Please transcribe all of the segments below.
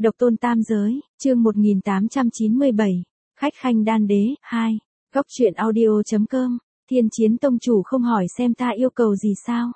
Độc tôn tam giới, chương 1897, khách khanh đan đế, 2, góc truyện audio.com, Thiên Chiến Tông chủ không hỏi xem ta yêu cầu gì sao?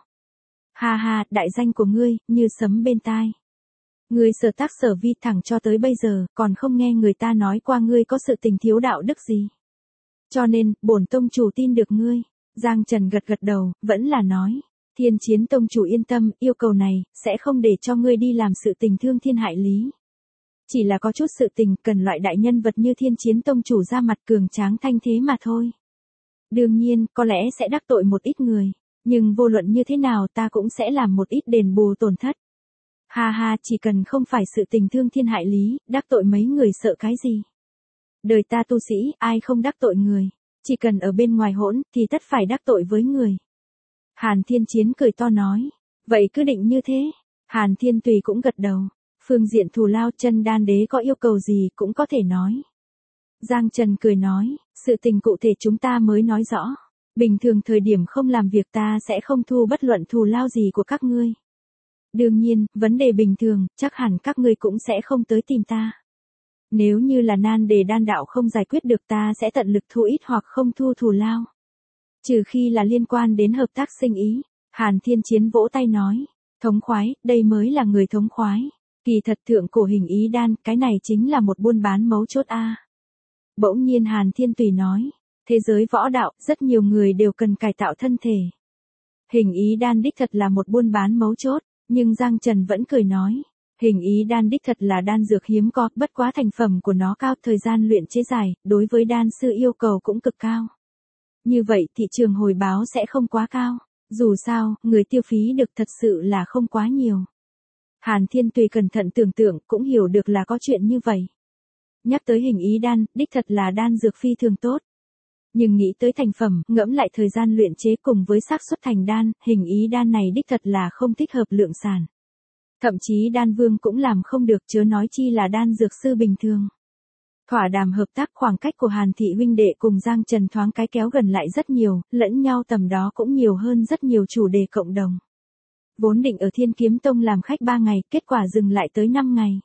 Ha ha, đại danh của ngươi, như sấm bên tai. Ngươi sở tác sở vi thẳng cho tới bây giờ, còn không nghe người ta nói qua ngươi có sự tình thiếu đạo đức gì. Cho nên, bổn tông chủ tin được ngươi. Giang Trần gật gật đầu, vẫn là nói. Thiên Chiến Tông chủ yên tâm, yêu cầu này, sẽ không để cho ngươi đi làm sự tình thương thiên hại lý. Chỉ là có chút sự tình cần loại đại nhân vật như Thiên Chiến Tông chủ ra mặt cường tráng thanh thế mà thôi. Đương nhiên, có lẽ sẽ đắc tội một ít người, nhưng vô luận như thế nào ta cũng sẽ làm một ít đền bù tổn thất. Ha ha, chỉ cần không phải sự tình thương thiên hại lý, đắc tội mấy người sợ cái gì. Đời ta tu sĩ, ai không đắc tội người, chỉ cần ở bên ngoài hỗn, thì tất phải đắc tội với người. Hàn Thiên Chiến cười to nói, vậy cứ định như thế. Hàn Thiên Tùy cũng gật đầu, phương diện thù lao chân đan đế có yêu cầu gì cũng có thể nói. Giang Trần cười nói, sự tình cụ thể chúng ta mới nói rõ. Bình thường thời điểm không làm việc ta sẽ không thu bất luận thù lao gì của các ngươi. Đương nhiên, vấn đề bình thường, chắc hẳn các ngươi cũng sẽ không tới tìm ta. Nếu như là nan đề đan đạo không giải quyết được ta sẽ tận lực thu ít hoặc không thu thù lao. Trừ khi là liên quan đến hợp tác sinh ý. Hàn Thiên Chiến vỗ tay nói, thống khoái, đây mới là người thống khoái. Kỳ thật thượng cổ hình ý đan, cái này chính là một buôn bán mấu chốt a. Bỗng nhiên Hàn Thiên Tùy nói, thế giới võ đạo, rất nhiều người đều cần cải tạo thân thể. Hình ý đan đích thật là một buôn bán mấu chốt, nhưng Giang Trần vẫn cười nói, hình ý đan đích thật là đan dược hiếm có, bất quá thành phẩm của nó cao, thời gian luyện chế dài, đối với đan sư yêu cầu cũng cực cao. Như vậy thị trường hồi báo sẽ không quá cao, dù sao, người tiêu phí được thật sự là không quá nhiều. Hàn Thiên Tùy cẩn thận tưởng tượng cũng hiểu được là có chuyện như vậy. Nhắc tới hình ý đan, đích thật là đan dược phi thường tốt. Nhưng nghĩ tới thành phẩm, ngẫm lại thời gian luyện chế cùng với xác suất thành đan, hình ý đan này đích thật là không thích hợp lượng sản. Thậm chí đan vương cũng làm không được, chớ nói chi là đan dược sư bình thường. Thỏa đàm hợp tác, khoảng cách của Hàn thị huynh đệ cùng Giang Trần thoáng cái kéo gần lại rất nhiều, lẫn nhau tầm đó cũng nhiều hơn rất nhiều chủ đề cộng đồng. Vốn định ở Thiên Kiếm Tông làm khách 3 ngày, kết quả dừng lại tới 5 ngày.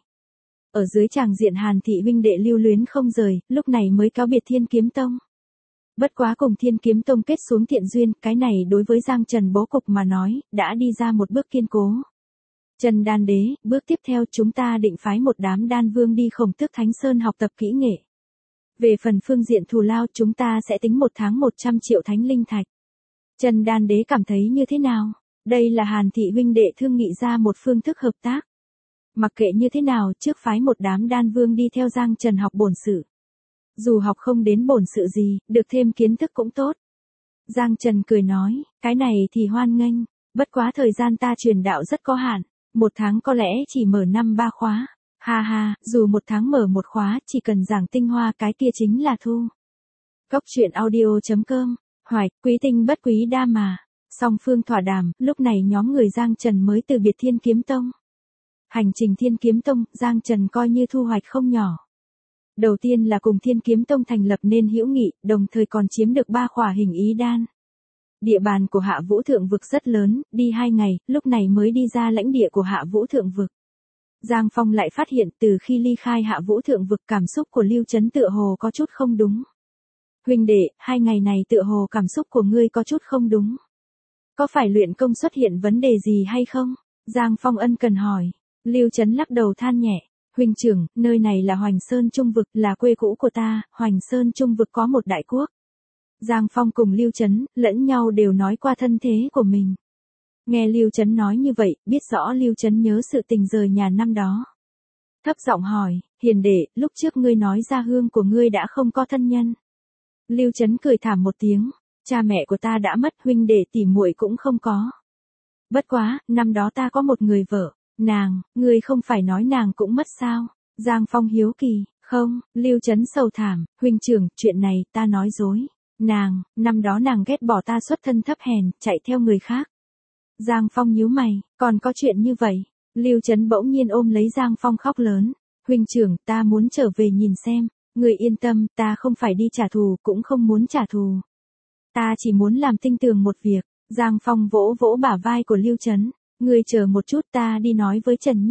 Ở dưới tràng diện Hàn thị huynh đệ lưu luyến không rời, lúc này mới cáo biệt Thiên Kiếm Tông. Bất quá cùng Thiên Kiếm Tông kết xuống thiện duyên, cái này đối với Giang Trần bố cục mà nói, đã đi ra một bước kiên cố. Trần đan đế, bước tiếp theo chúng ta định phái một đám đan vương đi Khổng Tước Thánh Sơn học tập kỹ nghệ. Về phần phương diện thù lao chúng ta sẽ tính 1 tháng 100 triệu thánh linh thạch. Trần đan đế cảm thấy như thế nào? Đây là Hàn thị huynh đệ thương nghị ra một phương thức hợp tác. Mặc kệ như thế nào, trước phái một đám đan vương đi theo Giang Trần học bổn sự. Dù học không đến bổn sự gì, được thêm kiến thức cũng tốt. Giang Trần cười nói, cái này thì hoan nghênh, bất quá thời gian ta truyền đạo rất có hạn, 1 tháng có lẽ chỉ mở 5-3 khóa. Ha ha, dù 1 tháng mở 1 khóa, chỉ cần giảng tinh hoa cái kia chính là thu. Góc truyện audio.com, Hoài, quý tinh bất quý đa mà. Song phương thỏa đàm, lúc này nhóm người Giang Trần mới từ biệt Thiên Kiếm Tông. Hành trình Thiên Kiếm Tông, Giang Trần coi như thu hoạch không nhỏ. Đầu tiên là cùng Thiên Kiếm Tông thành lập nên hữu nghị, đồng thời còn chiếm được 3 khỏa hình ý đan. Địa bàn của Hạ Vũ Thượng Vực rất lớn, đi 2 ngày, lúc này mới đi ra lãnh địa của Hạ Vũ Thượng Vực. Giang Phong lại phát hiện từ khi ly khai Hạ Vũ Thượng Vực cảm xúc của Lưu Chấn tựa hồ có chút không đúng. Huynh đệ, 2 ngày này tựa hồ cảm xúc của ngươi có chút không đúng. Có phải luyện công xuất hiện vấn đề gì hay không? Giang Phong ân cần hỏi. Lưu Chấn lắc đầu than nhẹ. Huynh trưởng, nơi này là Hoành Sơn Trung Vực, là quê cũ của ta, Hoành Sơn Trung Vực có một đại quốc. Giang Phong cùng Lưu Chấn, lẫn nhau đều nói qua thân thế của mình. Nghe Lưu Chấn nói như vậy, biết rõ Lưu Chấn nhớ sự tình rời nhà năm đó. Thấp giọng hỏi, hiền đệ, lúc trước ngươi nói gia hương của ngươi đã không có thân nhân. Lưu Chấn cười thảm một tiếng, cha mẹ của ta đã mất, huynh đệ tỉ muội cũng không có. Bất quá, năm đó ta có một người vợ. Nàng, ngươi không phải nói nàng cũng mất sao? Giang Phong hiếu kỳ, không, Lưu Chấn sầu thảm, huynh trưởng, chuyện này ta nói dối. Nàng, năm đó nàng ghét bỏ ta xuất thân thấp hèn, chạy theo người khác. Giang Phong nhíu mày, còn có chuyện như vậy? Lưu Chấn bỗng nhiên ôm lấy Giang Phong khóc lớn. Huynh trưởng, ta muốn trở về nhìn xem, ngươi yên tâm, ta không phải đi trả thù, cũng không muốn trả thù. Ta chỉ muốn làm tinh tường một việc. Giang Phong vỗ vỗ bả vai của Lưu Chấn. Ngươi chờ một chút ta đi nói với Trần Nhi.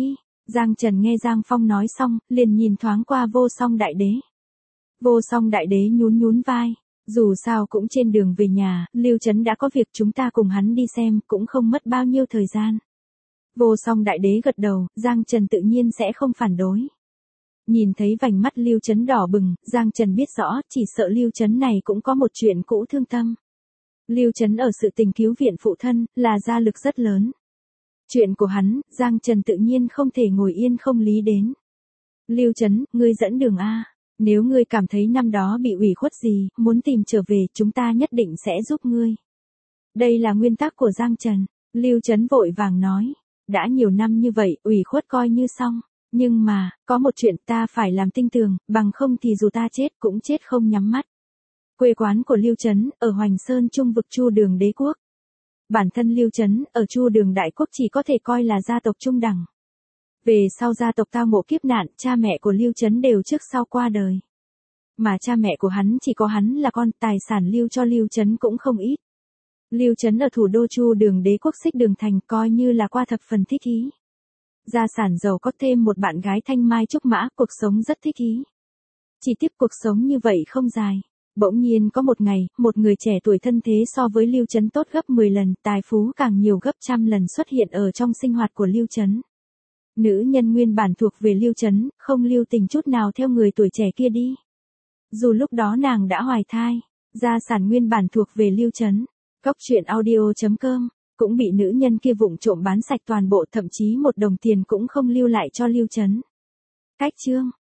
Giang Trần nghe Giang Phong nói xong, liền nhìn thoáng qua Vô Song Đại Đế. Vô Song Đại Đế nhún nhún vai, dù sao cũng trên đường về nhà, Lưu Trấn đã có việc chúng ta cùng hắn đi xem, cũng không mất bao nhiêu thời gian. Vô Song Đại Đế gật đầu, Giang Trần tự nhiên sẽ không phản đối. Nhìn thấy vành mắt Lưu Trấn đỏ bừng, Giang Trần biết rõ, chỉ sợ Lưu Trấn này cũng có một chuyện cũ thương tâm. Lưu Trấn ở sự tình cứu viện phụ thân, là gia lực rất lớn. Chuyện của hắn, Giang Trần tự nhiên không thể ngồi yên không lý đến. Lưu Trấn, ngươi dẫn đường A. Nếu ngươi cảm thấy năm đó bị ủy khuất gì, muốn tìm trở về, chúng ta nhất định sẽ giúp ngươi. Đây là nguyên tắc của Giang Trần. Lưu Trấn vội vàng nói. Đã nhiều năm như vậy, ủy khuất coi như xong. Nhưng mà, có một chuyện ta phải làm tinh tường, bằng không thì dù ta chết cũng chết không nhắm mắt. Quê quán của Lưu Trấn, ở Hoành Sơn Trung vực Chu Đường Đế Quốc. Bản thân Lưu Trấn, ở Chu Đường Đại Quốc chỉ có thể coi là gia tộc trung đẳng. Về sau gia tộc tao ngộ kiếp nạn, cha mẹ của Lưu Trấn đều trước sau qua đời. Mà cha mẹ của hắn chỉ có hắn là con, tài sản lưu cho Lưu Trấn cũng không ít. Lưu Trấn ở thủ đô Chu Đường Đế Quốc Xích Đường Thành coi như là qua thập phần thích ý. Gia sản giàu có thêm một bạn gái thanh mai trúc mã, cuộc sống rất thích ý. Chỉ tiếc cuộc sống như vậy không dài. Bỗng nhiên có một ngày, một người trẻ tuổi thân thế so với Lưu Trấn tốt gấp 10 lần, tài phú càng nhiều gấp trăm lần xuất hiện ở trong sinh hoạt của Lưu Trấn. Nữ nhân nguyên bản thuộc về Lưu Trấn, không lưu tình chút nào theo người tuổi trẻ kia đi. Dù lúc đó nàng đã hoài thai, gia sản nguyên bản thuộc về Lưu Trấn. Góc truyện audio.com cũng bị nữ nhân kia vụng trộm bán sạch toàn bộ, thậm chí một đồng tiền cũng không lưu lại cho Lưu Trấn. Cách chương